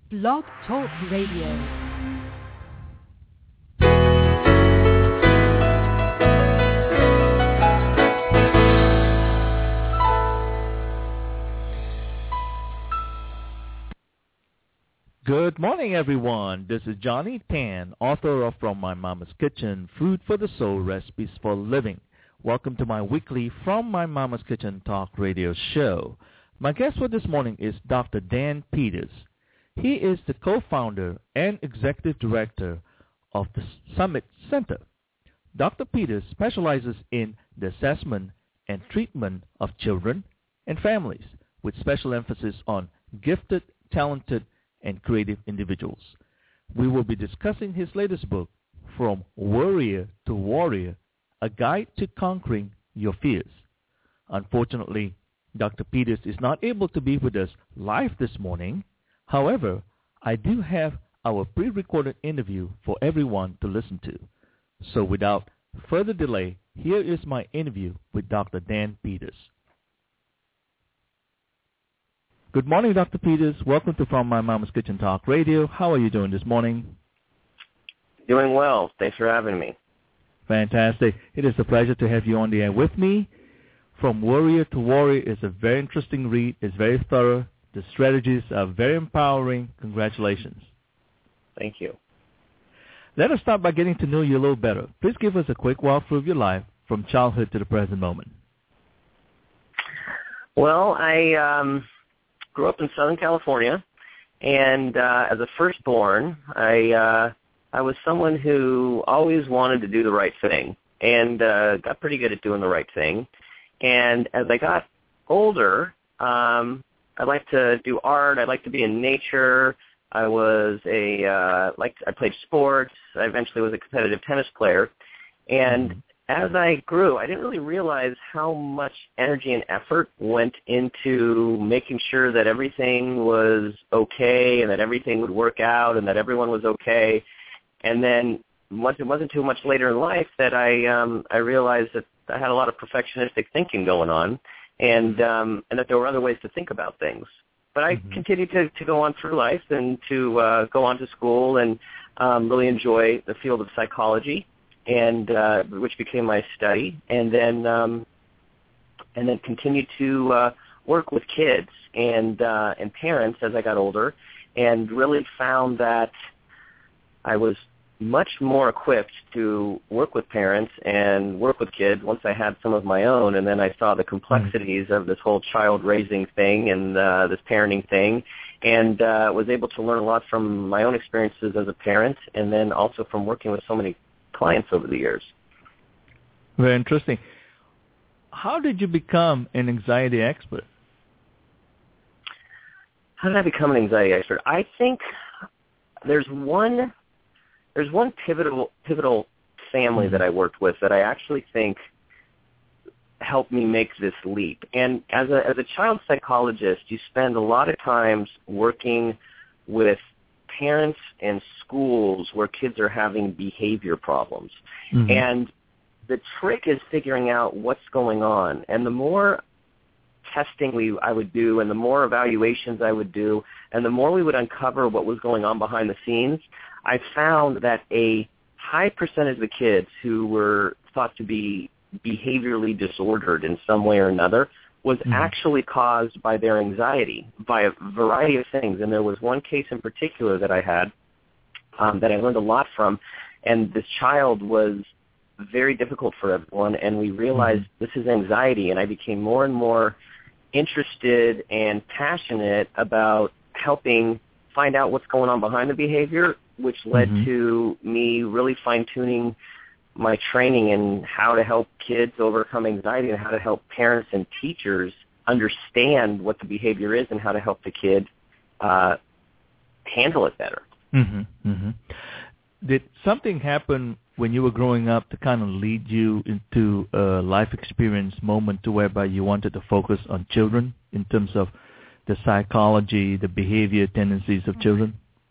Blog Talk Radio. Good morning, everyone. This is Johnny Tan, author of From My Mama's Kitchen, Food for the Soul, Recipes for Living. Welcome to my weekly From My Mama's Kitchen Talk Radio show. My guest for this morning is Dr. Dan Peters. He is the co-founder and executive director of the Summit Center. Dr. Peters specializes in the assessment and treatment of children and families, with special emphasis on gifted, talented, and creative individuals. We will be discussing his latest book, From Worrier to Warrior, A Guide to Conquering Your Fears. Unfortunately, Dr. Peters is not able to be with us live this morning. However, I do have our pre-recorded interview for everyone to listen to. So without further delay, here is my interview with Dr. Dan Peters. Good morning, Dr. Peters. Welcome to From My Mama's Kitchen Talk Radio. How are you doing this morning? Doing well. Thanks for having me. Fantastic. It is a pleasure to have you on the air with me. From Worrier to Warrior is a very interesting read. It's very thorough. The strategies are very empowering. Congratulations. Thank you. Let us start by getting to know you a little better. Please give us a quick walkthrough of your life from childhood to the present moment. Well, I grew up in Southern California, and as a firstborn, I was someone who always wanted to do the right thing and got pretty good at doing the right thing. And as I got older, I liked to do art. I liked to be in nature. I played sports. I eventually was a competitive tennis player. And as I grew, I didn't really realize how much energy and effort went into making sure that everything was okay and that everything would work out and that everyone was okay. And then it wasn't too much later in life that I realized that I had a lot of perfectionistic thinking going on, and that there were other ways to think about things. But I continued to go on through life and to go on to school and really enjoy the field of psychology, and which became my study, and then continued to work with kids and parents as I got older, and really found that I was much more equipped to work with parents and work with kids once I had some of my own, and then I saw the complexities of this whole child-raising thing and this parenting thing, and was able to learn a lot from my own experiences as a parent, and then also from working with so many clients over the years. Very interesting. How did you become an anxiety expert? How did I become an anxiety expert? I think there's one pivotal family that I worked with that I actually think helped me make this leap. And as a child psychologist, you spend a lot of times working with parents and schools where kids are having behavior problems. And the trick is figuring out what's going on. And the more testing I would do and the more evaluations I would do and the more we would uncover what was going on behind the scenes, I found that a high percentage of the kids who were thought to be behaviorally disordered in some way or another was actually caused by their anxiety, by a variety of things. And there was one case in particular that I had that I learned a lot from, and this child was very difficult for everyone, and we realized this is anxiety, and I became more and more interested and passionate about helping find out what's going on behind the behavior, which led to me really fine-tuning my training in how to help kids overcome anxiety and how to help parents and teachers understand what the behavior is and how to help the kid handle it better. Did something happen when you were growing up to kind of lead you into a life experience moment to whereby you wanted to focus on children in terms of the psychology, the behavior tendencies of children?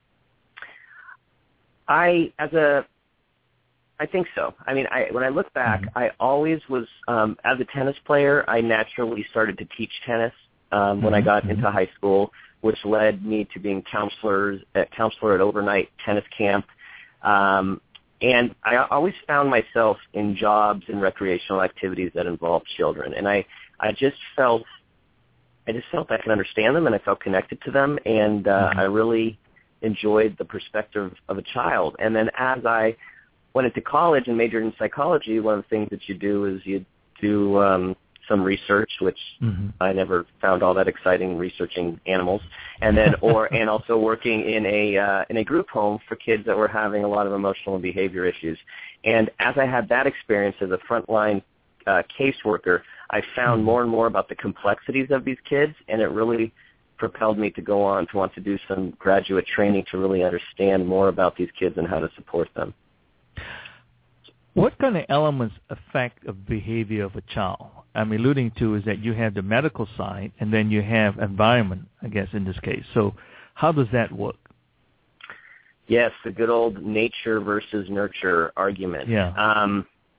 I think so. I mean, when I look back, I always was, as a tennis player, I naturally started to teach tennis when I got into high school. which led me to being counselor at overnight tennis camp. And I always found myself in jobs and recreational activities that involved children. And I just felt I could understand them, and I felt connected to them, and I really enjoyed the perspective of a child. And then as I went into college and majored in psychology, one of the things that you do is you do some research, which I never found all that exciting, researching animals, and then and also working in a group home for kids that were having a lot of emotional and behavior issues. And as I had that experience as a frontline caseworker, I found more and more about the complexities of these kids, and it really propelled me to go on to want to do some graduate training to really understand more about these kids and how to support them. What kind of elements affect the behavior of a child? I'm alluding to is that you have the medical side, and then you have environment, I guess, in this case. So how does that work? Yes, the good old nature versus nurture argument. Yeah.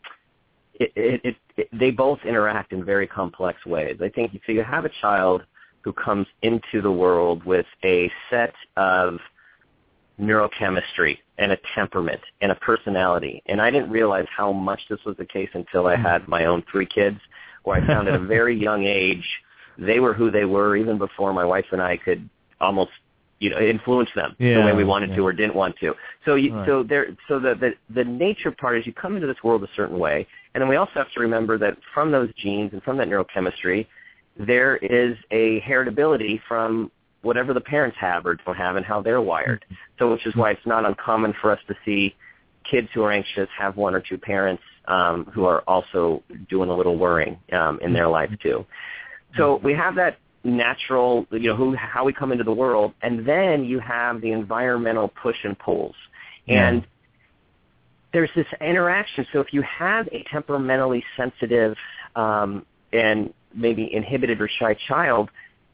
They both interact in very complex ways. I think if you have a child who comes into the world with a set of neurochemistry and a temperament and a personality, and I didn't realize how much this was the case until I had my own 3 kids, where I found at a very young age they were who they were even before my wife and I could almost influence them the way we wanted to or didn't want to. So the nature part is you come into this world a certain way, and then we also have to remember that from those genes and from that neurochemistry, there is a heritability from whatever the parents have or don't have and how they're wired. So which is why it's not uncommon for us to see kids who are anxious have 1 or 2 parents who are also doing a little worrying in their life too. So we have that natural, how we come into the world, and then you have the environmental push and pulls. And there's this interaction. So if you have a temperamentally sensitive and maybe inhibited or shy child,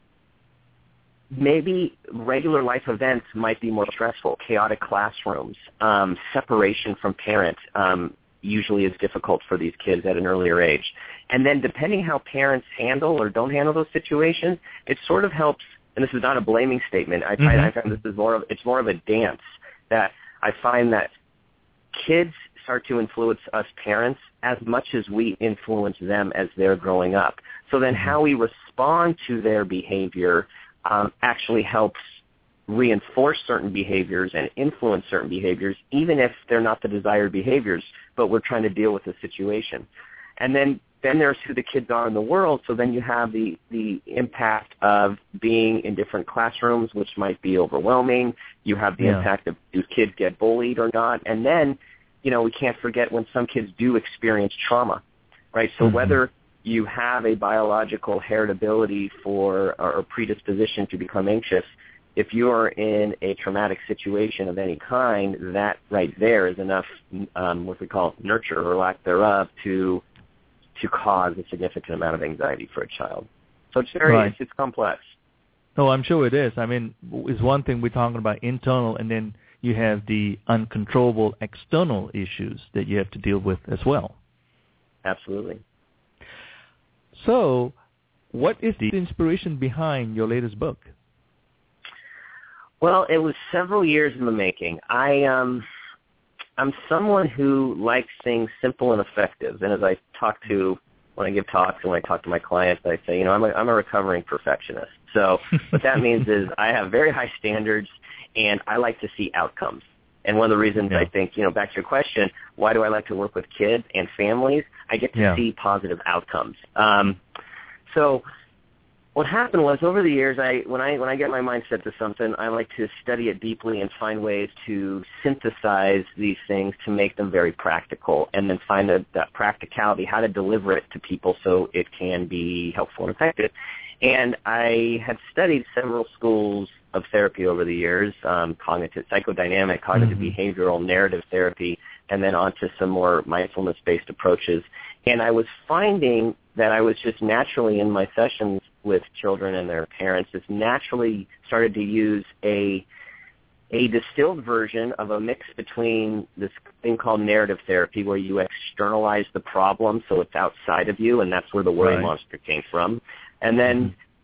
maybe regular life events might be more stressful. Chaotic classrooms, separation from parents usually is difficult for these kids at an earlier age. And then depending how parents handle or don't handle those situations, it sort of helps, and this is not a blaming statement, I find this is more of a dance, that I find that kids start to influence us parents as much as we influence them as they're growing up. So then how we respond to their behavior actually helps reinforce certain behaviors and influence certain behaviors, even if they're not the desired behaviors, but we're trying to deal with the situation. And then there's who the kids are in the world, so then you have the impact of being in different classrooms, which might be overwhelming. You have the impact of do kids get bullied or not. And then, we can't forget when some kids do experience trauma, right? So whether you have a biological heritability for or predisposition to become anxious, if you are in a traumatic situation of any kind, that right there is enough, what we call nurture or lack thereof, to cause a significant amount of anxiety for a child. So it's very, it's complex. Oh, I'm sure it is. I mean, it's one thing we're talking about internal, and then you have the uncontrollable external issues that you have to deal with as well. Absolutely. So, what is the inspiration behind your latest book? Well, it was several years in the making. I'm someone who likes things simple and effective, and as I when I give talks and when I talk to my clients, I say, I'm a recovering perfectionist. So what that means is I have very high standards, and I like to see outcomes. And one of the reasons I think, back to your question, why do I like to work with kids and families? I get to see positive outcomes. So what happened was over the years, when I get my mind set to something, I like to study it deeply and find ways to synthesize these things to make them very practical, and then find that practicality, how to deliver it to people so it can be helpful and effective. And I had studied several schools of therapy over the years, cognitive, psychodynamic, cognitive behavioral, narrative therapy, and then onto some more mindfulness-based approaches. And I was finding that I was just naturally in my sessions with children and their parents, just naturally started to use a distilled version of a mix between this thing called narrative therapy, where you externalize the problem so it's outside of you, and that's where the worry monster came from. And then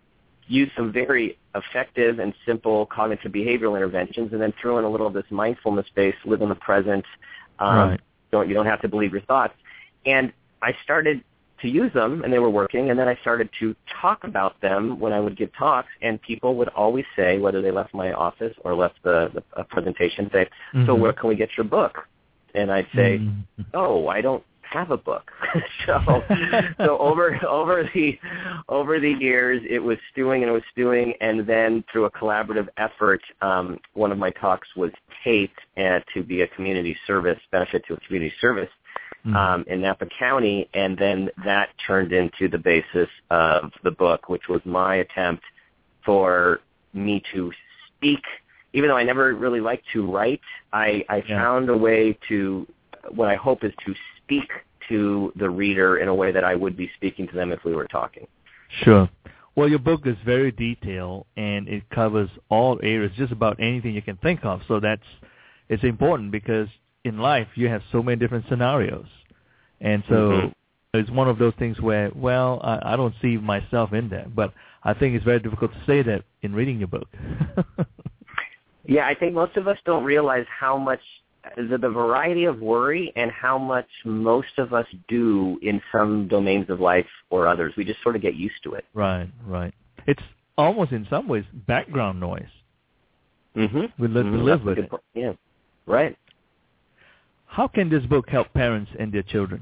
used some very effective and simple cognitive behavioral interventions, and then threw in a little of this mindfulness-based, live in the present. Right. You don't have to believe your thoughts. And I started to use them, and they were working, and then I started to talk about them when I would give talks, and people would always say, whether they left my office or left the presentation, say, so where can we get your book? And I'd say, oh, I don't have a book. so over the years, it was stewing, and then through a collaborative effort, one of my talks was taped to be a community service, benefit to a community service in Napa County, and then that turned into the basis of the book, which was my attempt for me to speak. Even though I never really liked to write, I found a way to, what I hope is to speak to the reader in a way that I would be speaking to them if we were talking. Sure. Well, your book is very detailed, and it covers all areas, just about anything you can think of. So it's important because in life you have so many different scenarios. And so it's one of those things where, well, I don't see myself in there. But I think it's very difficult to say that in reading your book. Yeah, I think most of us don't realize how much the variety of worry and how much most of us do in some domains of life or others. We just sort of get used to it. Right. It's almost in some ways background noise. We live with it. Yeah, right. How can this book help parents and their children?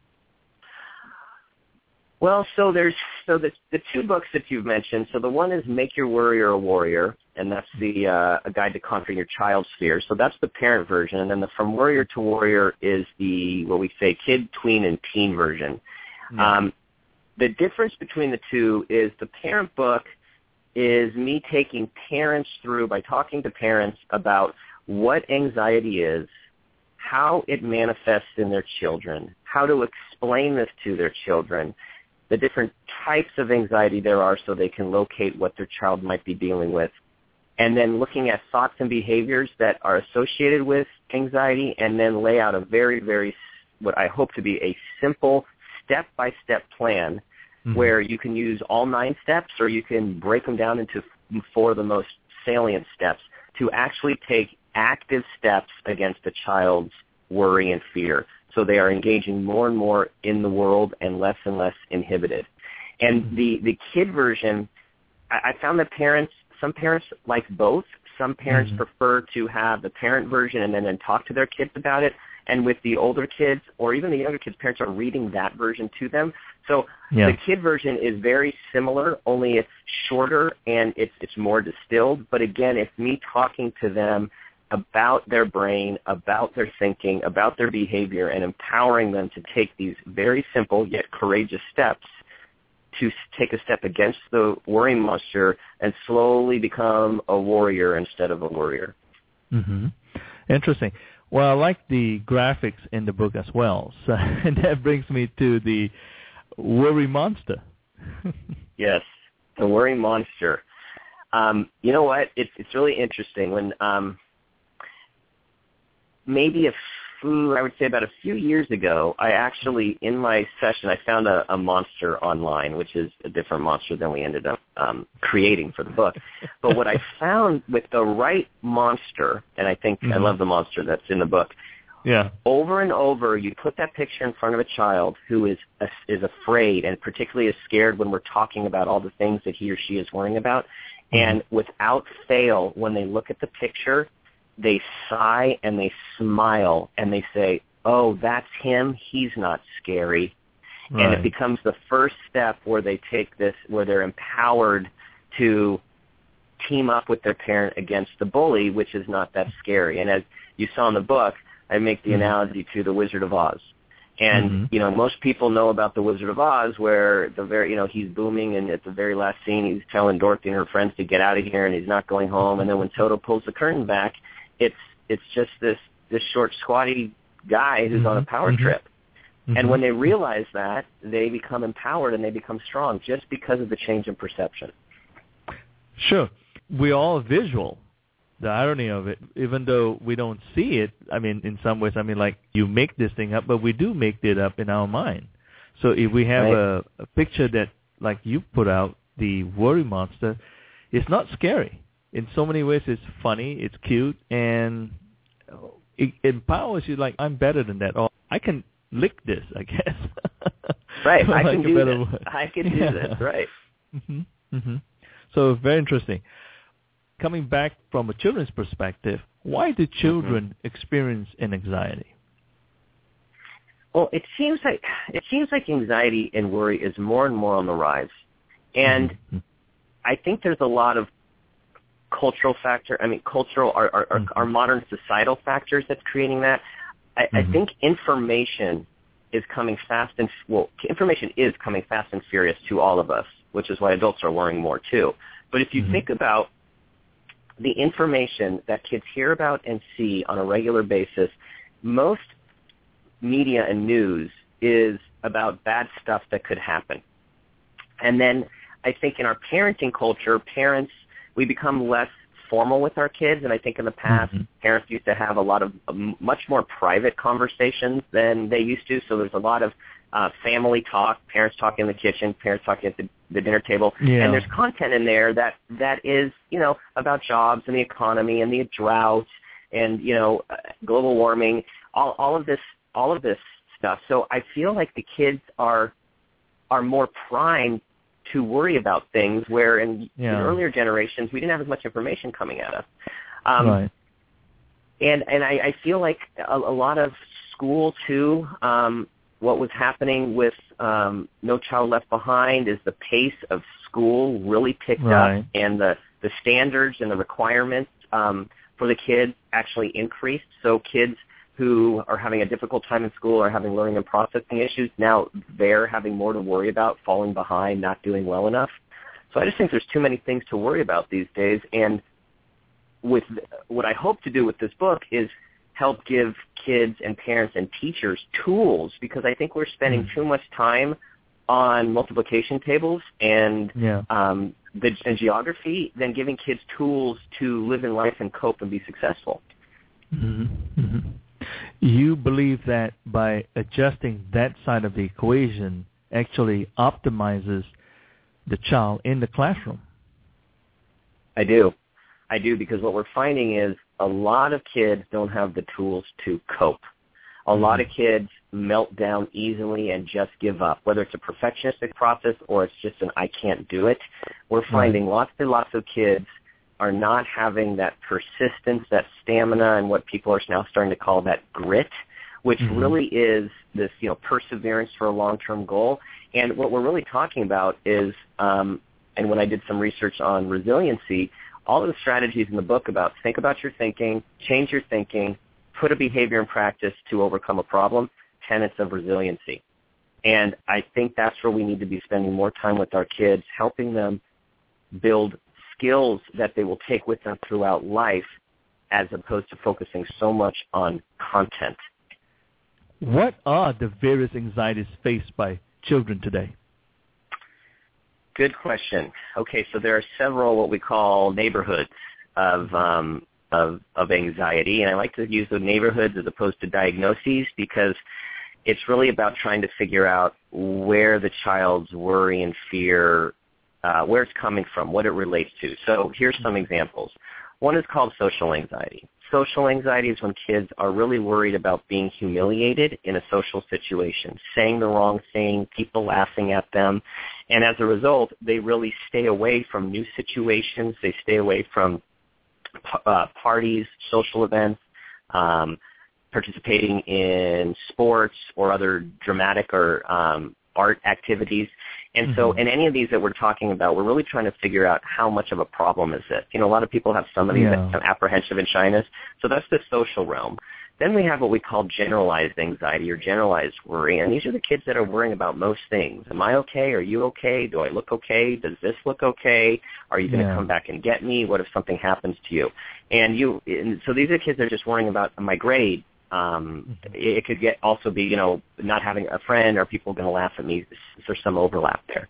Well, so the two books that you've mentioned. So the one is Make Your Worrier a Warrior, and that's a guide to conquering your child's fear. So that's the parent version, and then the From Worrier to Warrior is the, what we say, kid, tween, and teen version. The difference between the two is the parent book is me taking parents through by talking to parents about what anxiety is, how it manifests in their children, how to explain this to their children, the different types of anxiety there are so they can locate what their child might be dealing with, and then looking at thoughts and behaviors that are associated with anxiety, and then lay out a very, very, what I hope to be a simple step-by-step plan where you can use all 9 steps, or you can break them down into 4 of the most salient steps to actually take active steps against a child's worry and fear. So they are engaging more and more in the world and less inhibited. And the kid version, I found that some parents like both. Some parents prefer to have the parent version and then talk to their kids about it. And with the older kids or even the younger kids, parents are reading that version to them. So the kid version is very similar, only it's shorter and it's more distilled. But again, it's me talking to them about their brain, about their thinking, about their behavior, and empowering them to take these very simple yet courageous steps to take a step against the worry monster and slowly become a warrior instead of a worrier. Interesting. Well, I like the graphics in the book as well. So, and that brings me to the worry monster. Yes, the worry monster. You know what? It's really interesting. When maybe I would say about a few years ago, I actually, in my session, I found a monster online, which is a different monster than we ended up creating for the book. But what I found with the right monster, and I think I love the monster that's in the book, over and over, you put that picture in front of a child who is afraid and particularly is scared when we're talking about all the things that he or she is worrying about. And without fail, when they look at the picture, they sigh and they smile and they say, oh, that's him. He's not scary. Right. And it becomes the first step where they take this, where they're empowered to team up with their parent against the bully, which is not that scary. And as you saw in the book, I make the analogy to The Wizard of Oz. And, you know, most people know about The Wizard of Oz where he's booming, and at the very last scene he's telling Dorothy and her friends to get out of here and he's not going home. And then when Toto pulls the curtain back, it's just this short, squatty guy who's on a power trip. And when they realize that, they become empowered and they become strong just because of the change in perception. Sure. We're all visual. The irony of it, even though we don't see it, I mean, in some ways, I mean, like you make this thing up, but we do make it up in our mind. So if we have a picture that, like you put out, the worry monster, it's not scary. In so many ways, it's funny, it's cute, and it empowers you like, I'm better than that. Or I can lick this, I guess. Right, I like can do this. I can do this, right. Mm-hmm. Mm-hmm. So very interesting. Coming back from a children's perspective, why do children experience an anxiety? Well, it seems like anxiety and worry is more and more on the rise, and I think there's a lot of cultural our modern societal factors that's creating that. I think information is coming fast and furious to all of us, which is why adults are worrying more too. But if you think about the information that kids hear about and see on a regular basis, most media and news is about bad stuff that could happen. And then I think in our parenting culture, we become less formal with our kids, and I think in the past, parents used to have a lot of much more private conversations than they used to, so there's a lot of family talk, parents talking in the kitchen, parents talking at the dinner table, and there's content in there that is, about jobs and the economy and the drought and, global warming, all of this stuff. So I feel like the kids are more primed to worry about things where in earlier generations we didn't have as much information coming at us. Right. And I feel like a lot of school too, what was happening with No Child Left Behind is the pace of school really picked up, and the standards and the requirements for the kids actually increased. So kids who are having a difficult time in school or having learning and processing issues, now they're having more to worry about, falling behind, not doing well enough. So I just think there's too many things to worry about these days. And with what I hope to do with this book is help give kids and parents and teachers tools, because I think we're spending too much time on multiplication tables and and geography than giving kids tools to live in life and cope and be successful. Mm-hmm. Mm-hmm. You believe that by adjusting that side of the equation actually optimizes the child in the classroom? I do, because what we're finding is a lot of kids don't have the tools to cope. A lot of kids melt down easily and just give up, whether it's a perfectionistic process or it's just an I can't do it. We're finding lots and lots of kids are not having that persistence, that stamina, and what people are now starting to call that grit, which really is this, perseverance for a long-term goal. And what we're really talking about is, and when I did some research on resiliency, all of the strategies in the book about think about your thinking, change your thinking, put a behavior in practice to overcome a problem, tenets of resiliency. And I think that's where we need to be spending more time with our kids, helping them build skills that they will take with them throughout life, as opposed to focusing so much on content. What are the various anxieties faced by children today? Good question. Okay, so there are several what we call neighborhoods of anxiety, and I like to use the neighborhoods as opposed to diagnoses, because it's really about trying to figure out where the child's worry and fear, where it's coming from, what it relates to. So here's some examples. One is called social anxiety. Social anxiety is when kids are really worried about being humiliated in a social situation, saying the wrong thing, people laughing at them, and as a result, they really stay away from new situations. They stay away from parties, social events, participating in sports or other dramatic or art activities. And so in any of these that we're talking about, we're really trying to figure out how much of a problem is it. A lot of people have somebody that's apprehensive and shyness. So that's the social realm. Then we have what we call generalized anxiety or generalized worry, and these are the kids that are worrying about most things. Am I okay? Are you okay? Do I look okay? Does this look okay? Are you going to come back and get me? What if something happens to you? And so these are kids that are just worrying about my grade. It could also be, not having a friend, or people going to laugh at me. There's some overlap there.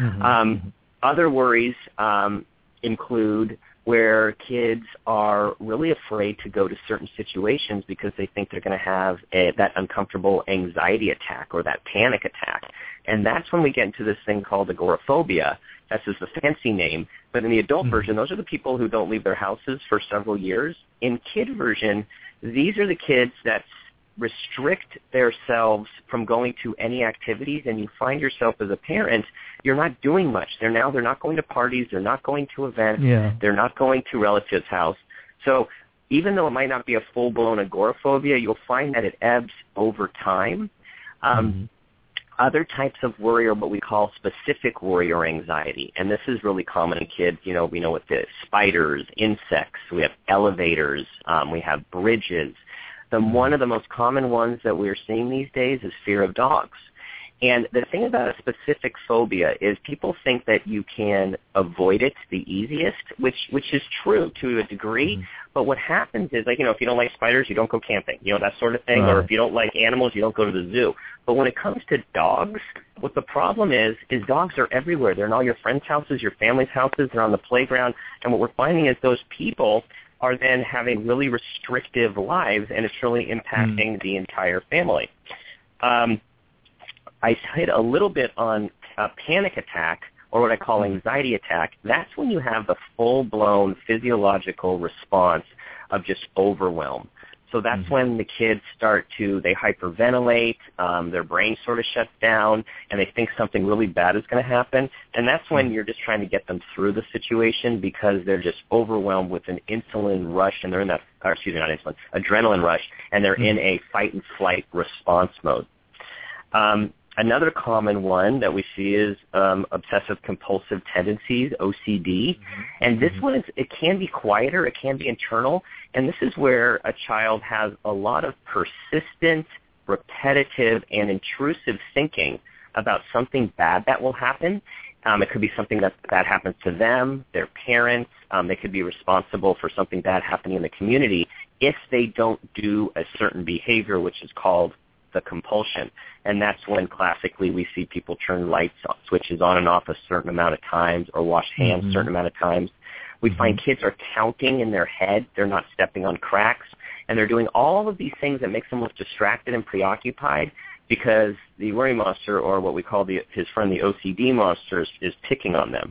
Other worries include where kids are really afraid to go to certain situations because they think they're going to have that uncomfortable anxiety attack or that panic attack. And that's when we get into this thing called agoraphobia. That's just the fancy name. But in the adult version, those are the people who don't leave their houses for several years. In kid version, these are the kids that restrict themselves from going to any activities, and you find yourself as a parent, you're not doing much. They're not going to parties. They're not going to events. Yeah. They're not going to relatives' house. So even though it might not be a full-blown agoraphobia, you'll find that it ebbs over time. Other types of worry are what we call specific worry or anxiety, and this is really common in kids. You know, we know what the spiders, insects, we have elevators, we have bridges. One of the most common ones that we're seeing these days is fear of dogs. And the thing about a specific phobia is people think that you can avoid it the easiest, which is true to a degree. But what happens is, like, if you don't like spiders, you don't go camping, that sort of thing. Right. Or if you don't like animals, you don't go to the zoo. But when it comes to dogs, what the problem is dogs are everywhere. They're in all your friends' houses, your family's houses. They're on the playground. And what we're finding is those people are then having really restrictive lives, and it's really impacting the entire family. I hit a little bit on a panic attack, or what I call anxiety attack. That's when you have the full-blown physiological response of just overwhelm. So that's when the kids they hyperventilate, their brain sort of shuts down, and they think something really bad is going to happen. And that's when you're just trying to get them through the situation because they're just overwhelmed with an insulin rush, and they're in that, adrenaline rush, and they're in a fight-and-flight response mode. Another common one that we see is obsessive-compulsive tendencies, OCD. And this one, it can be quieter, it can be internal, and this is where a child has a lot of persistent, repetitive, and intrusive thinking about something bad that will happen. It could be something that happens to them, their parents. They could be responsible for something bad happening in the community if they don't do a certain behavior, which is called the compulsion. And that's when classically we see people turn light switches on and off a certain amount of times or wash hands a certain amount of times. We find kids are counting in their head. They're not stepping on cracks. And they're doing all of these things that makes them look distracted and preoccupied because the worry monster, or what we call his friend the OCD monster, is picking on them.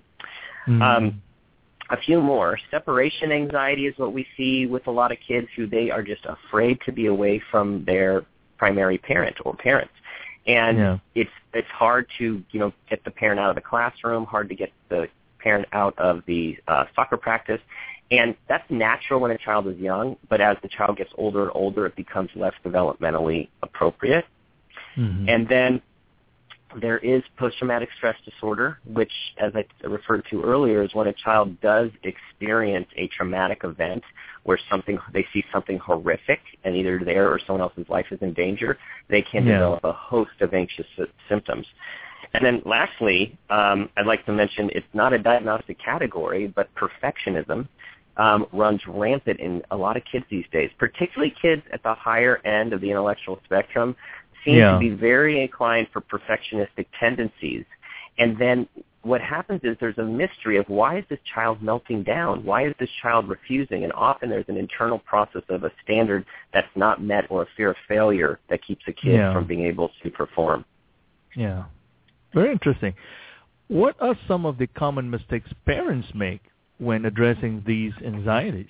A few more. Separation anxiety is what we see with a lot of kids who they are just afraid to be away from their primary parent or parents. And it's hard to, get the parent out of the classroom, hard to get the parent out of the soccer practice. And that's natural when a child is young, but as the child gets older and older, it becomes less developmentally appropriate. And then there is post-traumatic stress disorder, which, as I referred to earlier, is when a child does experience a traumatic event where they see something horrific, and either their or someone else's life is in danger, they can develop a host of anxious symptoms. And then lastly, I'd like to mention it's not a diagnostic category, but perfectionism runs rampant in a lot of kids these days, particularly kids at the higher end of the intellectual spectrum seem to be very inclined for perfectionistic tendencies. And then what happens is there's a mystery of why is this child melting down? Why is this child refusing? And often there's an internal process of a standard that's not met or a fear of failure that keeps a kid from being able to perform. Yeah. Very interesting. What are some of the common mistakes parents make when addressing these anxieties?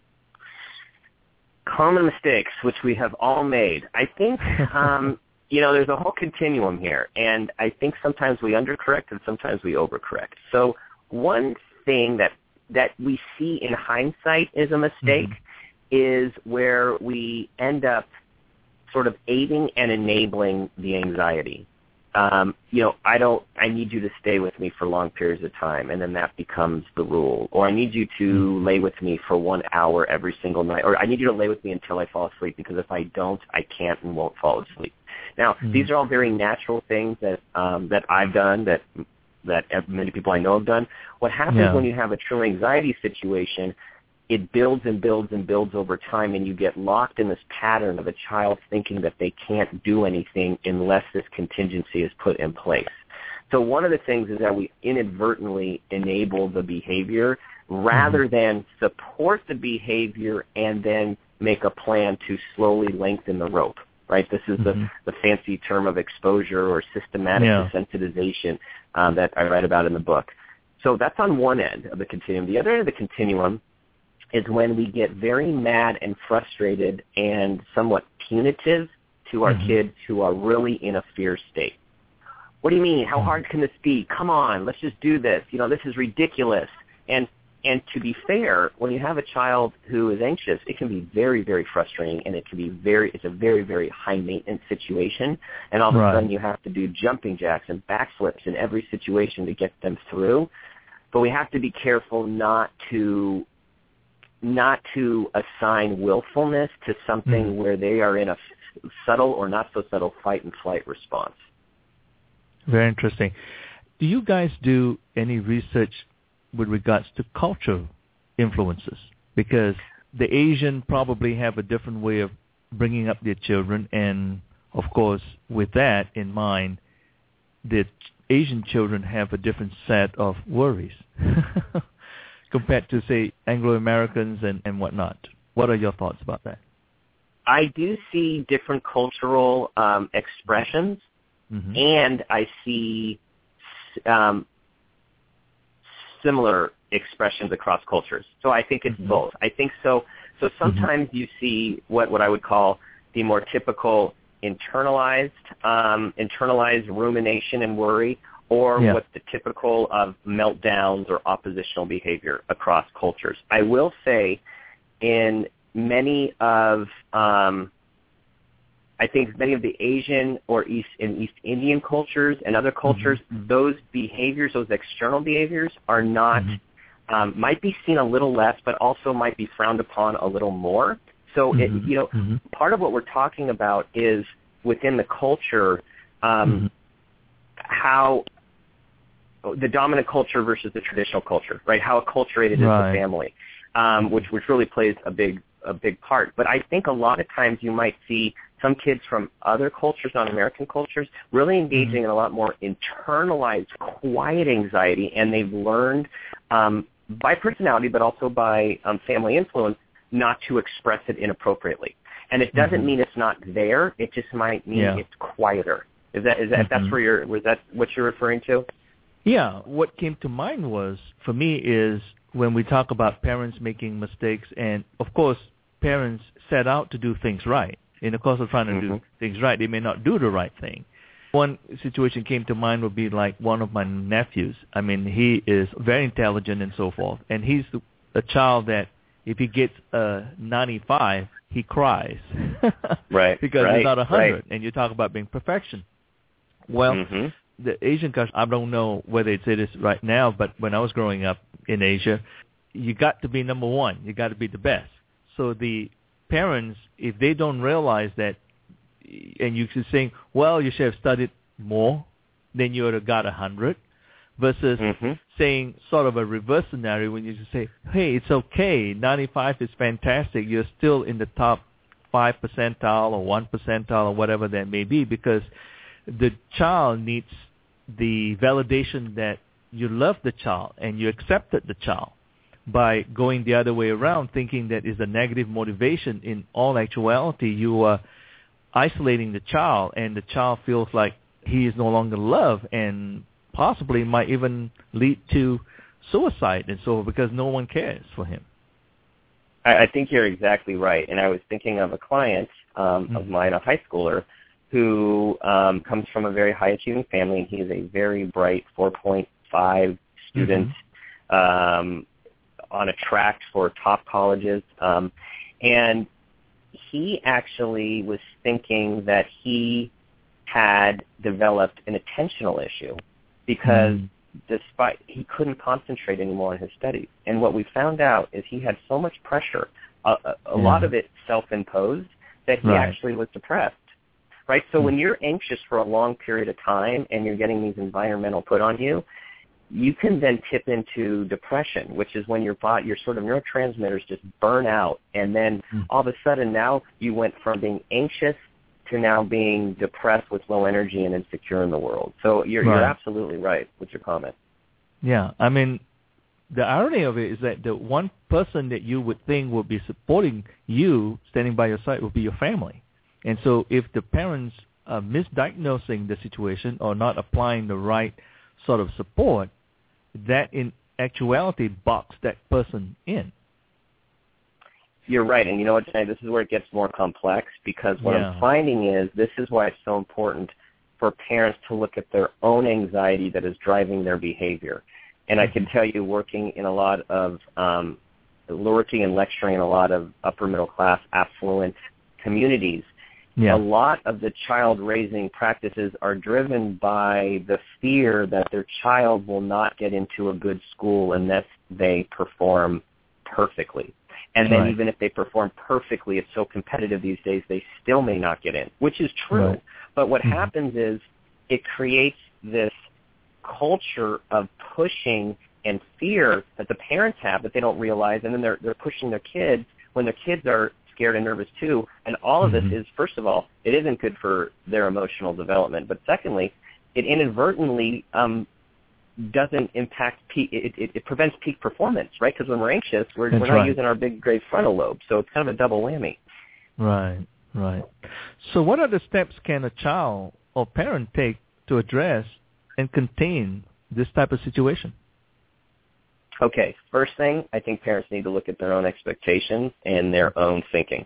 Common mistakes, which we have all made. I think, there's a whole continuum here, and I think sometimes we undercorrect and sometimes we overcorrect. So one thing that we see in hindsight is a mistake is where we end up sort of aiding and enabling the anxiety. I need you to stay with me for long periods of time, and then that becomes the rule. Or I need you to lay with me for 1 hour every single night. Or I need you to lay with me until I fall asleep, because if I don't, I can't and won't fall asleep. Now, these are all very natural things that I've done, that many people I know have done. What happens when you have a true anxiety situation, it builds and builds and builds over time, and you get locked in this pattern of a child thinking that they can't do anything unless this contingency is put in place. So one of the things is that we inadvertently enable the behavior rather than support the behavior and then make a plan to slowly lengthen the rope, right? This is the fancy term of exposure or systematic desensitization that I write about in the book. So that's on one end of the continuum. The other end of the continuum is when we get very mad and frustrated and somewhat punitive to our kids who are really in a fear state. What do you mean? How hard can this be? Come on, let's just do this. This is ridiculous. And to be fair, when you have a child who is anxious, it can be very, very frustrating, and it's a very, very high-maintenance situation. And all of a sudden you have to do jumping jacks and backflips in every situation to get them through. But we have to be careful not to assign willfulness to something where they are in a subtle or not so subtle fight and flight response. Very interesting. Do you guys do any research with regards to cultural influences? Because the Asian probably have a different way of bringing up their children, and of course, with that in mind, the Asian children have a different set of worries compared to, say, Anglo-Americans and whatnot. What are your thoughts about that? I do see different cultural expressions, and I see similar expressions across cultures. So I think it's both. I think so. So sometimes you see what I would call the more typical internalized rumination and worry, or what's the typical of meltdowns or oppositional behavior across cultures. I will say in many of I think many of the Asian or East Indian cultures and other cultures, those behaviors, those external behaviors are not, might be seen a little less, but also might be frowned upon a little more. So, part of what we're talking about is within the culture, how the dominant culture versus the traditional culture, right? How acculturated is the family, which really plays a big part. But I think a lot of times you might see some kids from other cultures, non-American cultures, really engaging in a lot more internalized, quiet anxiety, and they've learned by personality, but also by family influence, not to express it inappropriately. And it doesn't mean it's not there; it just might mean it's quieter. Is that what you're referring to? Yeah. What came to mind was, for me, is when we talk about parents making mistakes, and of course, parents set out to do things right. In the course of trying to do things right, they may not do the right thing. One situation came to mind would be like one of my nephews. I mean, he is very intelligent and so forth, and he's a child that if he gets a 95, he cries. Right. Because he's not 100, and you talk about being perfection. Well, the Asian culture, I don't know whether it's this right now, but when I was growing up in Asia, you got to be number one. You got to be the best. So the parents, if they don't realize that, and you should say, well, you should have studied more, then you would have got 100, versus saying sort of a reverse scenario when you just say, hey, it's okay, 95 is fantastic, you're still in the top 5 percentile or 1 percentile or whatever that may be, because the child needs the validation that you love the child and you accepted the child. By going the other way around, thinking that is a negative motivation, in all actuality, you are isolating the child, and the child feels like he is no longer loved, and possibly might even lead to suicide and so, because no one cares for him. I think you're exactly right. And I was thinking of a client of mine, a high schooler, who comes from a very high-achieving family, and he is a very bright 4.5 student, on a track for top colleges, and he actually was thinking that he had developed an attentional issue because despite he couldn't concentrate anymore on his studies. And what we found out is he had so much pressure, a lot of it self-imposed, that he actually was depressed. Right? So when you're anxious for a long period of time and you're getting these environmental put on you, you can then tip into depression, which is when your sort of neurotransmitters just burn out, and then all of a sudden now you went from being anxious to now being depressed with low energy and insecure in the world. So you're absolutely right with your comment. Yeah, I mean, the irony of it is that the one person that you would think would be supporting you, standing by your side, would be your family. And so if the parents are misdiagnosing the situation or not applying the right sort of support, that in actuality box that person in. You're right, and you know what, Jay, this is where it gets more complex, because what I'm finding is this is why it's so important for parents to look at their own anxiety that is driving their behavior. And I can tell you, working in a lot of working and lecturing in a lot of upper middle class affluent communities, a lot of the child raising practices are driven by the fear that their child will not get into a good school unless they perform perfectly. And then even if they perform perfectly, it's so competitive these days, they still may not get in, which is true. Right. But what happens is it creates this culture of pushing and fear that the parents have that they don't realize, and then they're pushing their kids when their kids are scared and nervous too. And all of this is, first of all, it isn't good for their emotional development. But secondly, it inadvertently doesn't impact peak. It prevents peak performance, right? Because when we're anxious, we're not using our big great frontal lobe, so it's kind of a double whammy. Right. So what are the steps can a child or parent take to address and contain this type of situation? Okay, first thing, I think parents need to look at their own expectations and their own thinking.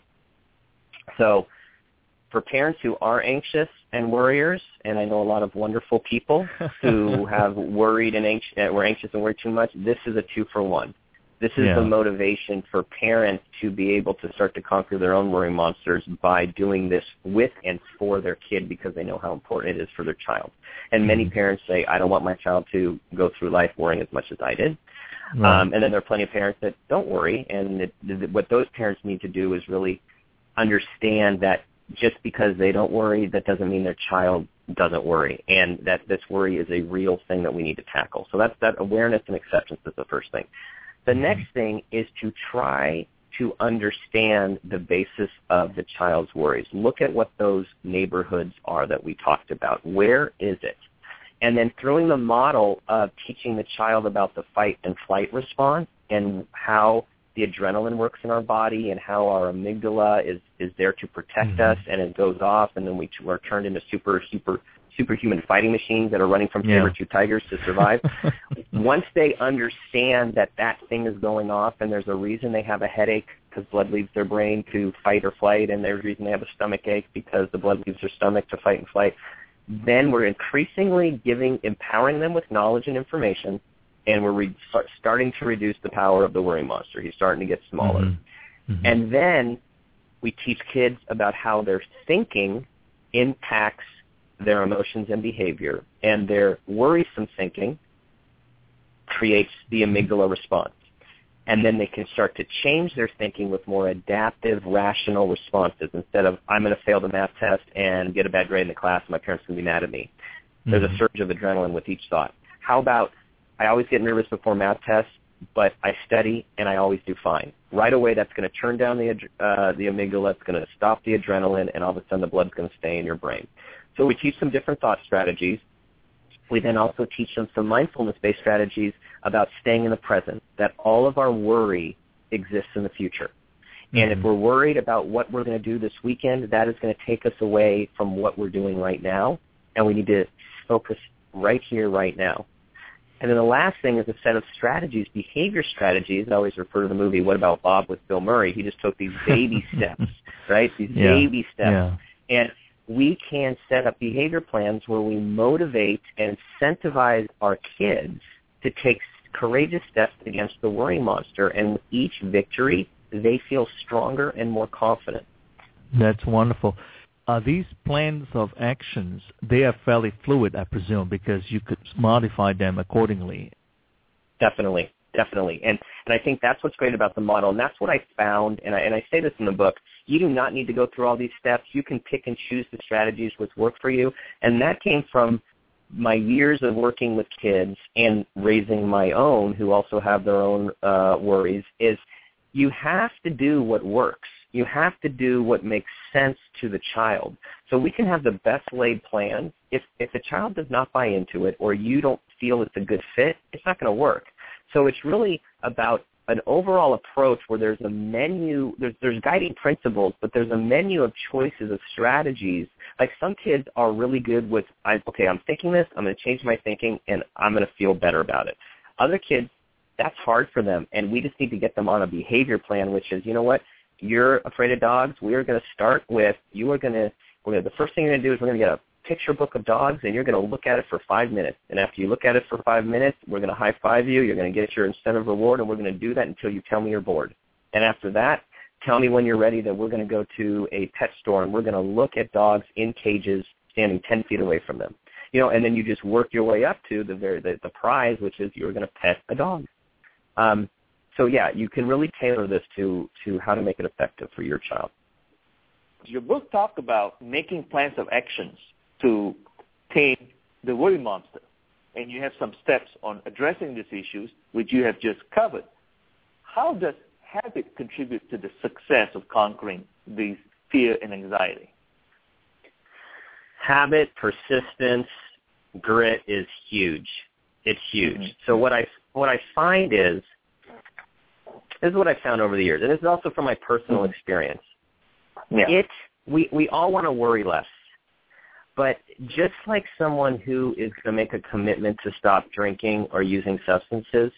So for parents who are anxious and worriers, and I know a lot of wonderful people who have worried and were anxious and worried too much, this is a 2-for-1. This is the motivation for parents to be able to start to conquer their own worry monsters by doing this with and for their kid, because they know how important it is for their child. And many parents say, I don't want my child to go through life worrying as much as I did. Right. And then there are plenty of parents that don't worry, and what those parents need to do is really understand that just because they don't worry, that doesn't mean their child doesn't worry, and that this worry is a real thing that we need to tackle. So that's that awareness and acceptance is the first thing. The next thing is to try to understand the basis of the child's worries. Look at what those neighborhoods are that we talked about. Where is it? And then throwing the model of teaching the child about the fight and flight response and how the adrenaline works in our body and how our amygdala is there to protect us, and it goes off, and then we're turned into superhuman fighting machines that are running from saber-tooth tigers to survive. Once they understand that thing is going off and there's a reason they have a headache because blood leaves their brain to fight or flight, and there's a reason they have a stomach ache because the blood leaves their stomach to fight and flight, then we're increasingly empowering them with knowledge and information, and we're starting to reduce the power of the worry monster. He's starting to get smaller. And then we teach kids about how their thinking impacts their emotions and behavior, and their worrisome thinking creates the amygdala response. And then they can start to change their thinking with more adaptive, rational responses instead of, I'm going to fail the math test and get a bad grade in the class and my parents are going to be mad at me. There's a surge of adrenaline with each thought. How about, I always get nervous before math tests, but I study and I always do fine. Right away, that's going to turn down the amygdala, it's going to stop the adrenaline, and all of a sudden the blood's going to stay in your brain. So we teach them different thought strategies. We then also teach them some mindfulness-based strategies about staying in the present, that all of our worry exists in the future. And if we're worried about what we're going to do this weekend, that is going to take us away from what we're doing right now, and we need to focus right here, right now. And then the last thing is a set of strategies, behavior strategies. I always refer to the movie What About Bob with Bill Murray. He just took these baby steps, right? These baby steps. And we can set up behavior plans where we motivate and incentivize our kids to take courageous steps against the worry monster. And with each victory, they feel stronger and more confident. That's wonderful. These plans of actions, they are fairly fluid, I presume, because you could modify them accordingly. Definitely. And I think that's what's great about the model, and that's what I found, and I say this in the book. You do not need to go through all these steps. You can pick and choose the strategies which work for you, and that came from my years of working with kids and raising my own, who also have their own worries, is you have to do what works. You have to do what makes sense to the child. So we can have the best laid plan. If the child does not buy into it, or you don't feel it's a good fit, it's not going to work. So it's really about an overall approach where there's a menu, there's guiding principles, but there's a menu of choices of strategies. Like some kids are really good with, I'm thinking this, I'm going to change my thinking, and I'm going to feel better about it. Other kids, that's hard for them, and we just need to get them on a behavior plan, which is, you know what, you're afraid of dogs. We are going to start with, the first thing you're going to do is we're going to get a picture book of dogs, and you're going to look at it for 5 minutes. And after you look at it for 5 minutes, we're going to high-five you. You're going to get your incentive reward, and we're going to do that until you tell me you're bored. And after that, tell me when you're ready that we're going to go to a pet store, and we're going to look at dogs in cages standing 10 feet away from them. And then you just work your way up to the prize, which is you're going to pet a dog. So, yeah, you can really tailor this to how to make it effective for your child. Your book talked about making plans of actions to tame the worry monster, and you have some steps on addressing these issues, which you have just covered. How does habit contribute to the success of conquering these fear and anxiety? Habit, persistence, grit is huge. It's huge. Mm-hmm. So what I find is, this is what I've found over the years, and this is also from my personal experience. Yeah. We all want to worry less, but just like someone who is going to make a commitment to stop drinking or using substances,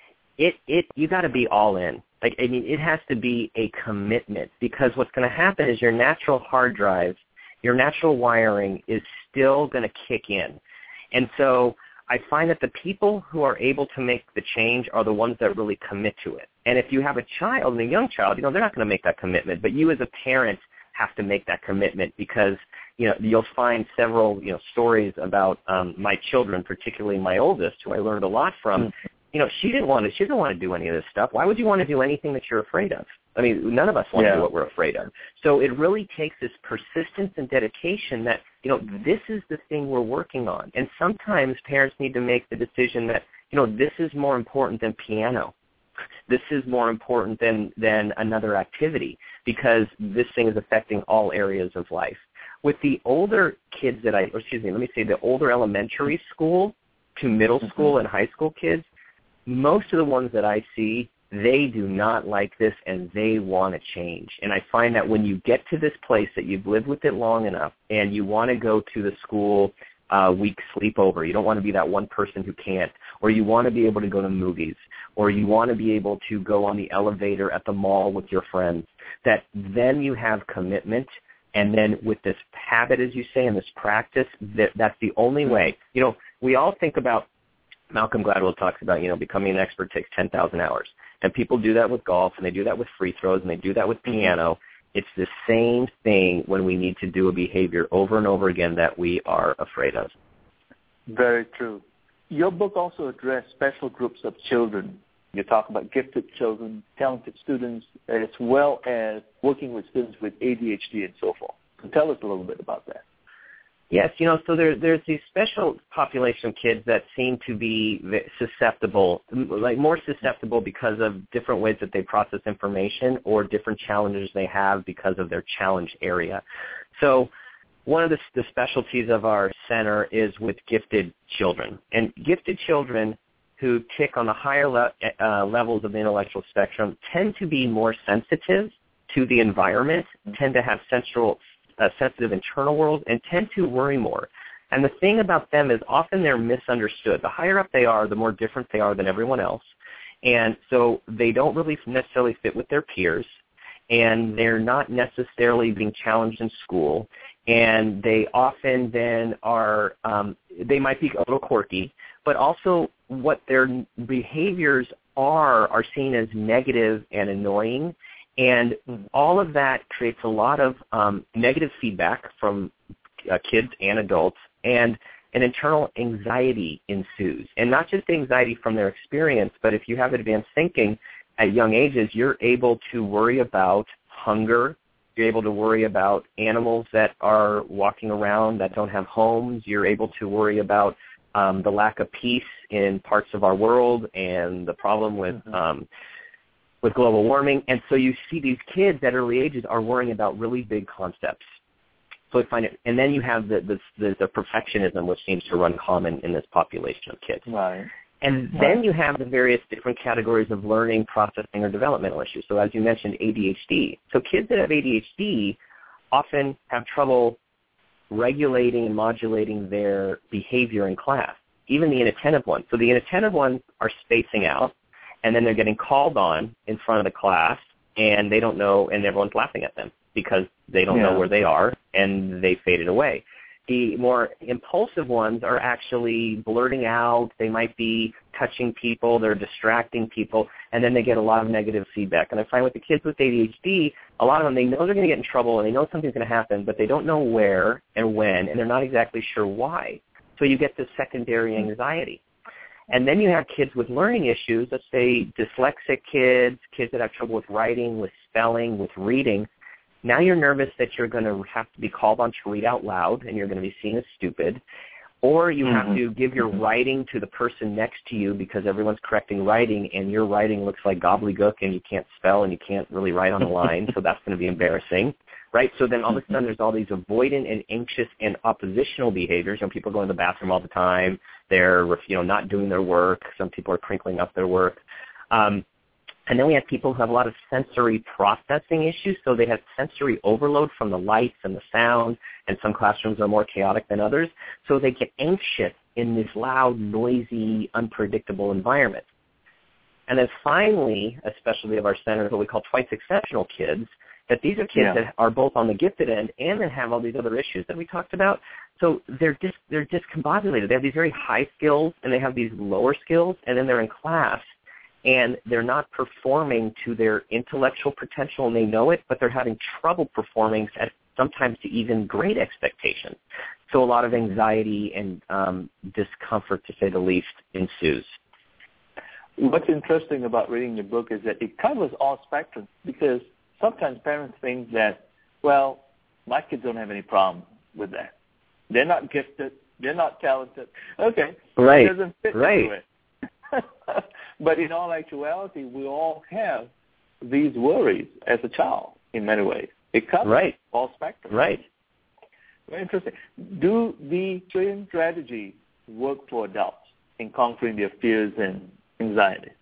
you got to be all in. It has to be a commitment, because what's going to happen is your natural hard drive, your natural wiring is still going to kick in. And so I find that the people who are able to make the change are the ones that really commit to it. And if you have a child, a young child, they're not going to make that commitment. But you as a parent have to make that commitment, because, you'll find several, stories about my children, particularly my oldest, who I learned a lot from. She doesn't want to do any of this stuff. Why would you want to do anything that you're afraid of? I mean, none of us want to do what we're afraid of. So it really takes this persistence and dedication that, this is the thing we're working on. And sometimes parents need to make the decision that, this is more important than piano. This is more important than another activity, because this thing is affecting all areas of life. With the older kids the older elementary school to middle school and high school kids, most of the ones that I see, they do not like this, and they want to change. And I find that when you get to this place that you've lived with it long enough and you want to go to the school week sleepover, you don't want to be that one person who can't, or you want to be able to go to movies, or you want to be able to go on the elevator at the mall with your friends, that then you have commitment. And then with this habit, as you say, and this practice, that's the only way. We all think about, Malcolm Gladwell talks about, becoming an expert takes 10,000 hours. And people do that with golf, and they do that with free throws, and they do that with piano. It's the same thing when we need to do a behavior over and over again that we are afraid of. Very true. Your book also addressed special groups of children. You talk about gifted children, talented students, as well as working with students with ADHD and so forth. So tell us a little bit about that. Yes, so there's these special population of kids that seem to be susceptible, more susceptible because of different ways that they process information or different challenges they have because of their challenge area. So one of the specialties of our center is with gifted children. And gifted children who tick on the higher levels of the intellectual spectrum tend to be more sensitive to the environment, tend to have sensitive internal worlds, and tend to worry more. And the thing about them is often they're misunderstood. The higher up they are, the more different they are than everyone else. And so they don't really necessarily fit with their peers, and they're not necessarily being challenged in school. And they often then are, they might be a little quirky, but also what their behaviors are seen as negative and annoying. And all of that creates a lot of negative feedback from kids and adults, and an internal anxiety ensues. And not just anxiety from their experience, but if you have advanced thinking at young ages, you're able to worry about hunger. You're able to worry about animals that are walking around that don't have homes. You're able to worry about the lack of peace in parts of our world and the problem with global warming. And so you see these kids at early ages are worrying about really big concepts. So I find it, and then you have the perfectionism, which seems to run common in this population of kids. Right. And then you have the various different categories of learning, processing, or developmental issues. So as you mentioned, ADHD. So kids that have ADHD often have trouble regulating and modulating their behavior in class. even the inattentive ones. So the inattentive ones are spacing out, and then they're getting called on in front of the class, and they don't know, and everyone's laughing at them because they don't know where they are, and they faded away. The more impulsive ones are actually blurting out. They might be touching people. They're distracting people, and then they get a lot of negative feedback. And I find with the kids with ADHD, a lot of them, they know they're going to get in trouble, and they know something's going to happen, but they don't know where and when, and they're not exactly sure why. So you get this secondary anxiety. And then you have kids with learning issues, let's say dyslexic kids, kids that have trouble with writing, with spelling, with reading. Now you're nervous that you're going to have to be called on to read out loud, and you're going to be seen as stupid. Or you have to give your writing to the person next to you because everyone's correcting writing, and your writing looks like gobbledygook, and you can't spell, and you can't really write on the line, so that's going to be embarrassing, right? So then all of a sudden there's all these avoidant and anxious and oppositional behaviors. People go in the bathroom all the time. They're not doing their work. Some people are crinkling up their work. And then we have people who have a lot of sensory processing issues, so they have sensory overload from the lights and the sound, and some classrooms are more chaotic than others, so they get anxious in this loud, noisy, unpredictable environment. And then finally, especially of our centers, what we call twice exceptional kids, that these are kids that are both on the gifted end and then have all these other issues that we talked about. So they're discombobulated. They have these very high skills, and they have these lower skills, and then they're in class, and they're not performing to their intellectual potential, and they know it, but they're having trouble performing at sometimes to even great expectations. So a lot of anxiety and discomfort, to say the least, ensues. What's interesting about reading the book is that it covers all spectrums, because sometimes parents think that, well, my kids don't have any problem with that. They're not gifted. They're not talented. Okay. Right. It doesn't fit into it. But in all actuality, we all have these worries as a child in many ways. It covers all spectrum. Right. Very interesting. Do the same strategies work for adults in conquering their fears and anxiety?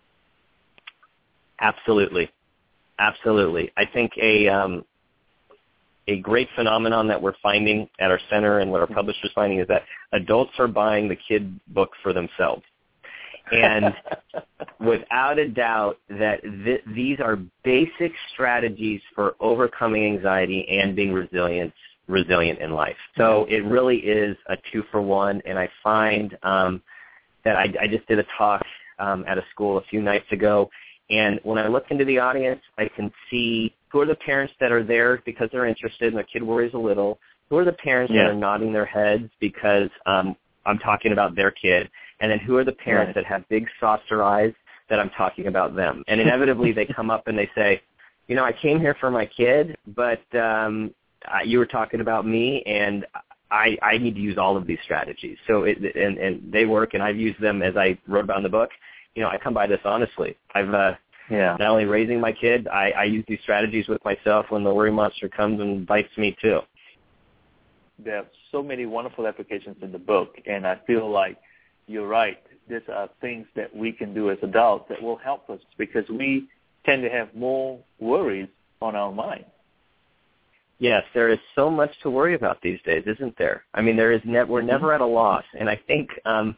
Absolutely. Absolutely. I think a great phenomenon that we're finding at our center and what our publishers are finding is that adults are buying the kid book for themselves. And without a doubt that these are basic strategies for overcoming anxiety and being resilient in life. So it really is a 2-for-1, and I find that I just did a talk at a school a few nights ago, and when I look into the audience, I can see who are the parents that are there because they're interested and their kid worries a little, who are the parents that are nodding their heads because I'm talking about their kid, and then who are the parents that have big saucer eyes that I'm talking about them. And inevitably they come up and they say, I came here for my kid, but you were talking about me, and I need to use all of these strategies. So and they work, and I've used them as I wrote about in the book. I come by this honestly. I've not only raising my kid, I use these strategies with myself when the worry monster comes and bites me too. There are so many wonderful applications in the book, and I feel like you're right. These are things that we can do as adults that will help us because we tend to have more worries on our mind. Yes, there is so much to worry about these days, isn't there? I mean, we're never at a loss, and I think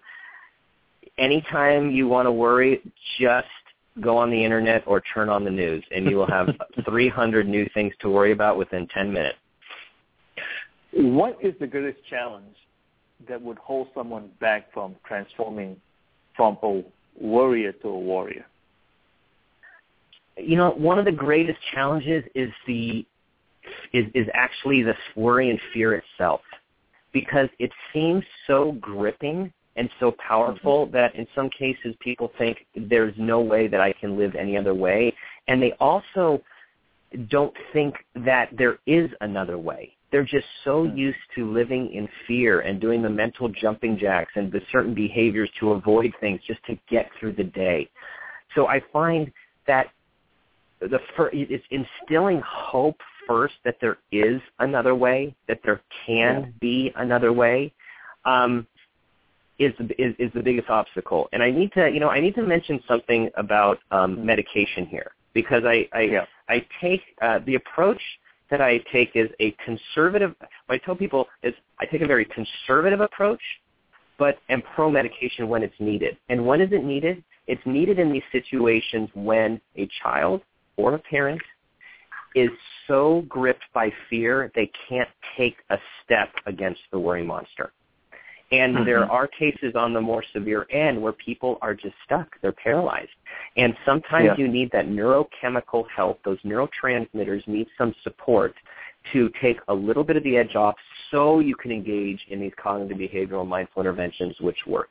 anytime you want to worry, just go on the Internet or turn on the news, and you will have 300 new things to worry about within 10 minutes. What is the greatest challenge that would hold someone back from transforming from a worrier to a warrior? One of the greatest challenges is actually the worry and fear itself, because it seems so gripping and so powerful that in some cases people think there's no way that I can live any other way, and they also don't think that there is another way. They're just so used to living in fear and doing the mental jumping jacks and the certain behaviors to avoid things just to get through the day. So I find that it's instilling hope first that there is another way, that there can be another way, is the biggest obstacle. And I need to mention something about medication here, because I take the approach that I take is a conservative. What I tell people is I take a very conservative approach and pro-medication when it's needed. And when is it needed? It's needed in these situations when a child or a parent is so gripped by fear they can't take a step against the worry monster. And there are cases on the more severe end where people are just stuck. They're paralyzed. And sometimes you need that neurochemical help. Those neurotransmitters need some support to take a little bit of the edge off so you can engage in these cognitive behavioral mindful interventions which work.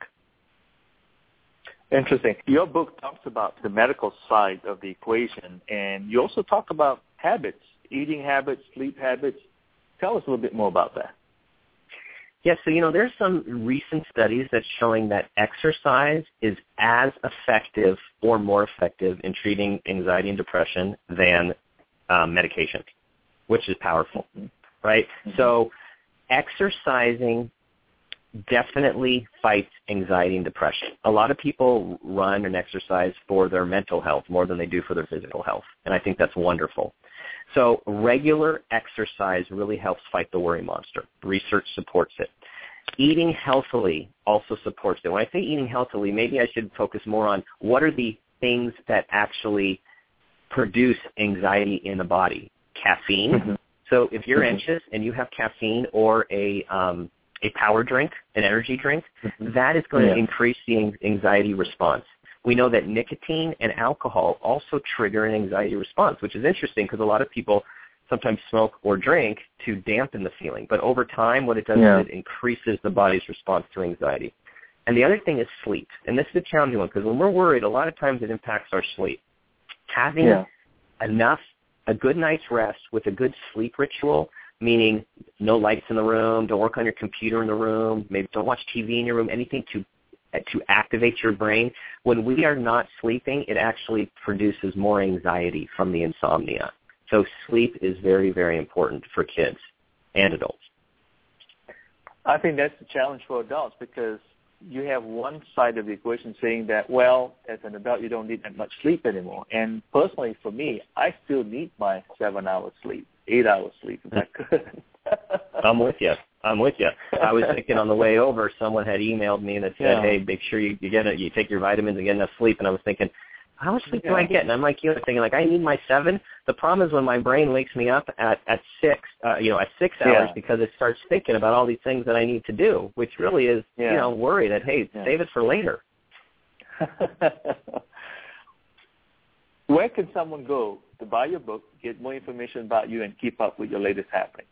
Interesting. Your book talks about the medical side of the equation, and you also talk about habits, eating habits, sleep habits. Tell us a little bit more about that. Yes, so, there's some recent studies that's showing that exercise is as effective or more effective in treating anxiety and depression than medication, which is powerful, right? So exercising definitely fights anxiety and depression. A lot of people run and exercise for their mental health more than they do for their physical health, and I think that's wonderful. So regular exercise really helps fight the worry monster. Research supports it. Eating healthily also supports it. When I say eating healthily, maybe I should focus more on what are the things that actually produce anxiety in the body. Caffeine. So if you're anxious and you have caffeine or a power drink, an energy drink, that is going to increase the anxiety response. We know that nicotine and alcohol also trigger an anxiety response, which is interesting because a lot of people sometimes smoke or drink to dampen the feeling. But over time, what it does is it increases the body's response to anxiety. And the other thing is sleep. And this is a challenging one because when we're worried, a lot of times it impacts our sleep. Having a good night's rest with a good sleep ritual, meaning no lights in the room, don't work on your computer in the room, maybe don't watch TV in your room, anything to activate your brain. When we are not sleeping, it actually produces more anxiety from the insomnia. So sleep is very, very important for kids and adults. I think that's the challenge for adults because you have one side of the equation saying that, well, as an adult, you don't need that much sleep anymore. And personally, for me, I still need my 7 hours sleep, 8 hours sleep if I could. I'm with you. I was thinking on the way over, someone had emailed me that said, hey, make sure you take your vitamins and get enough sleep. And I was thinking, how much sleep do I get? And I'm like, thinking I need my 7. The problem is when my brain wakes me up at 6 hours because it starts thinking about all these things that I need to do, which really is, worry that, hey, save it for later. Where can someone go to buy your book, get more information about you, and keep up with your latest happenings?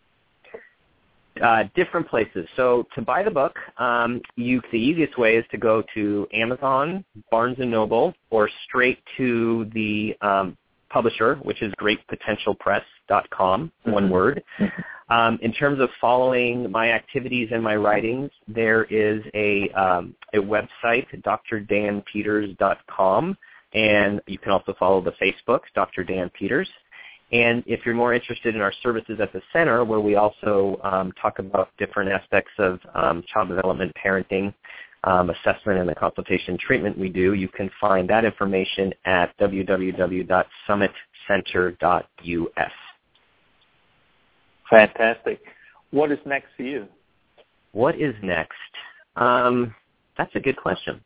Different places. So to buy the book, the easiest way is to go to Amazon, Barnes & Noble, or straight to the publisher, which is greatpotentialpress.com, one word. In terms of following my activities and my writings, there is a website, drdanpeters.com, and you can also follow the Facebook, Dr. Dan Peters. And if you're more interested in our services at the center, where we also talk about different aspects of child development, parenting, assessment, and the consultation treatment we do, you can find that information at www.summitcenter.us. Fantastic. What is next for you? What is next? That's a good question.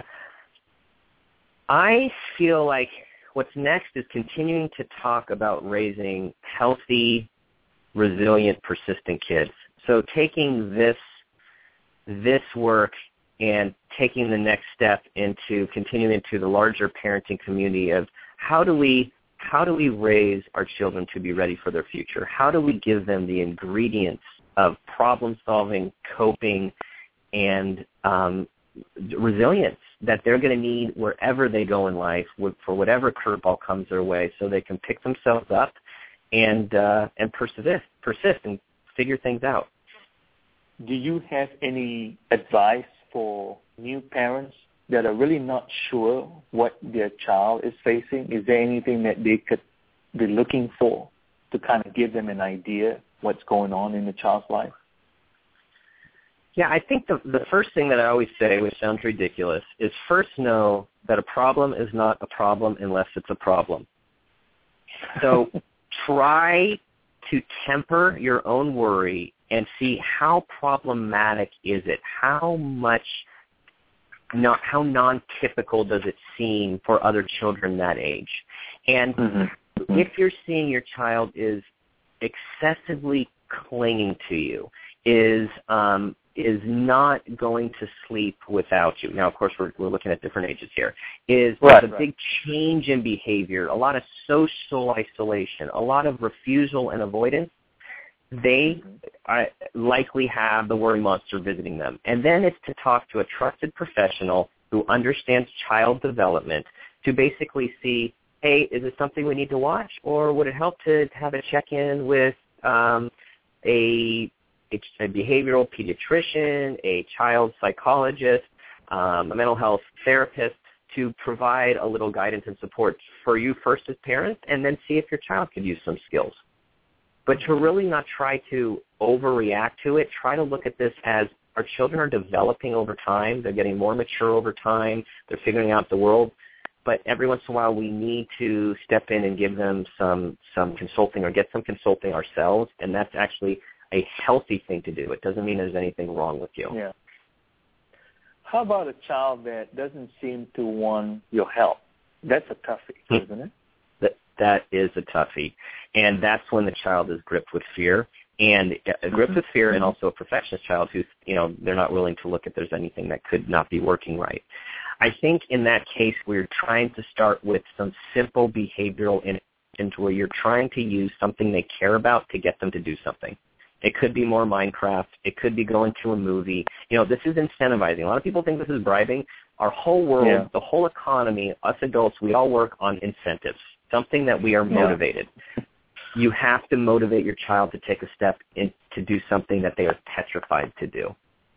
I feel like what's next is continuing to talk about raising healthy, resilient, persistent kids. So taking this work and taking the next step into continuing into the larger parenting community of how do we raise our children to be ready for their future? How do we give them the ingredients of problem solving, coping, and resilience that they're going to need wherever they go in life for whatever curveball comes their way, so they can pick themselves up and persist and figure things out. Do you have any advice for new parents that are really not sure what their child is facing? Is there anything that they could be looking for to kind of give them an idea what's going on in the child's life? Yeah, I think the first thing that I always say, which sounds ridiculous, is first know that a problem is not a problem unless it's a problem. So try to temper your own worry and see how problematic is it, how non-typical does it seem for other children that age. And if you're seeing your child is excessively clinging to you, is not going to sleep without you. Now, of course, we're looking at different ages here. There's a big change in behavior, a lot of social isolation, a lot of refusal and avoidance. They likely have the worry monster visiting them. And then it's to talk to a trusted professional who understands child development to basically see, hey, is it something we need to watch, or would it help to have a check-in with a behavioral pediatrician, a child psychologist, a mental health therapist to provide a little guidance and support for you first as parents, and then see if your child could use some skills. But to really not try to overreact to it, try to look at this as our children are developing over time. They're getting more mature over time. They're figuring out the world. But every once in a while, we need to step in and give them some consulting or get some consulting ourselves, and that's actually a healthy thing to do. It doesn't mean there's anything wrong with you. Yeah. How about a child that doesn't seem to want your help? That's a toughie, isn't it? That is a toughie, and that's when the child is gripped with fear, and also a perfectionist child who's, they're not willing to look if there's anything that could not be working right. I think in that case, we're trying to start with some simple behavioral interventions where you're trying to use something they care about to get them to do something. It could be more Minecraft. It could be going to a movie. This is incentivizing. A lot of people think this is bribing. Our whole world, the whole economy, us adults, we all work on incentives, something that we are motivated. You have to motivate your child to take a step in to do something that they are petrified to do.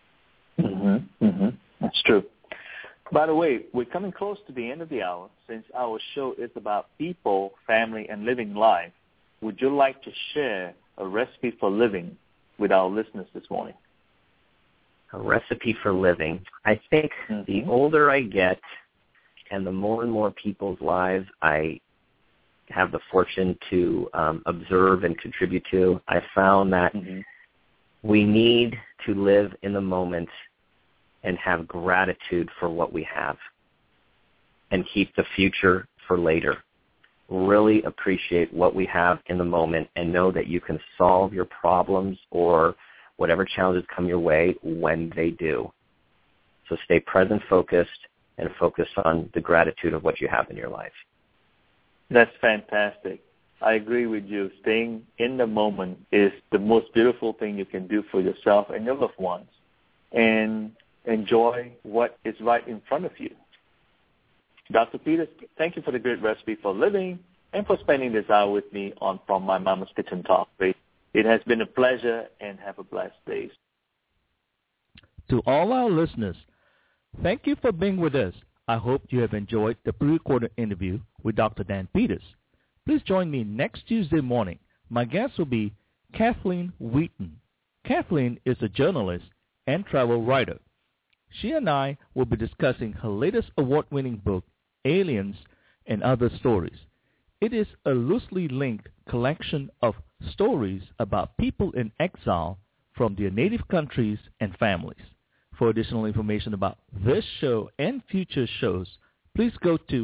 That's true. By the way, we're coming close to the end of the hour. Since our show is about people, family, and living life, would you like to share a recipe for living with our listeners this morning? A recipe for living. I think the older I get and the more and more people's lives I have the fortune to observe and contribute to, I found that we need to live in the moment and have gratitude for what we have and keep the future for later. Really appreciate what we have in the moment and know that you can solve your problems or whatever challenges come your way when they do. So stay present focused and focus on the gratitude of what you have in your life. That's fantastic. I agree with you. Staying in the moment is the most beautiful thing you can do for yourself and your loved ones, and enjoy what is right in front of you. Dr. Peters, thank you for the great recipe for living and for spending this hour with me on From My Mama's Kitchen Talk. It has been a pleasure, and have a blessed day. To all our listeners, thank you for being with us. I hope you have enjoyed the pre-recorded interview with Dr. Dan Peters. Please join me next Tuesday morning. My guest will be Kathleen Wheaton. Kathleen is a journalist and travel writer. She and I will be discussing her latest award-winning book, Aliens and Other Stories. It is a loosely linked collection of stories about people in exile from their native countries and families. For additional information about this show and future shows, please go to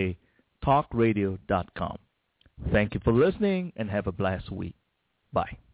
fmnktalkradio.com. Thank you for listening and have a blessed week. Bye.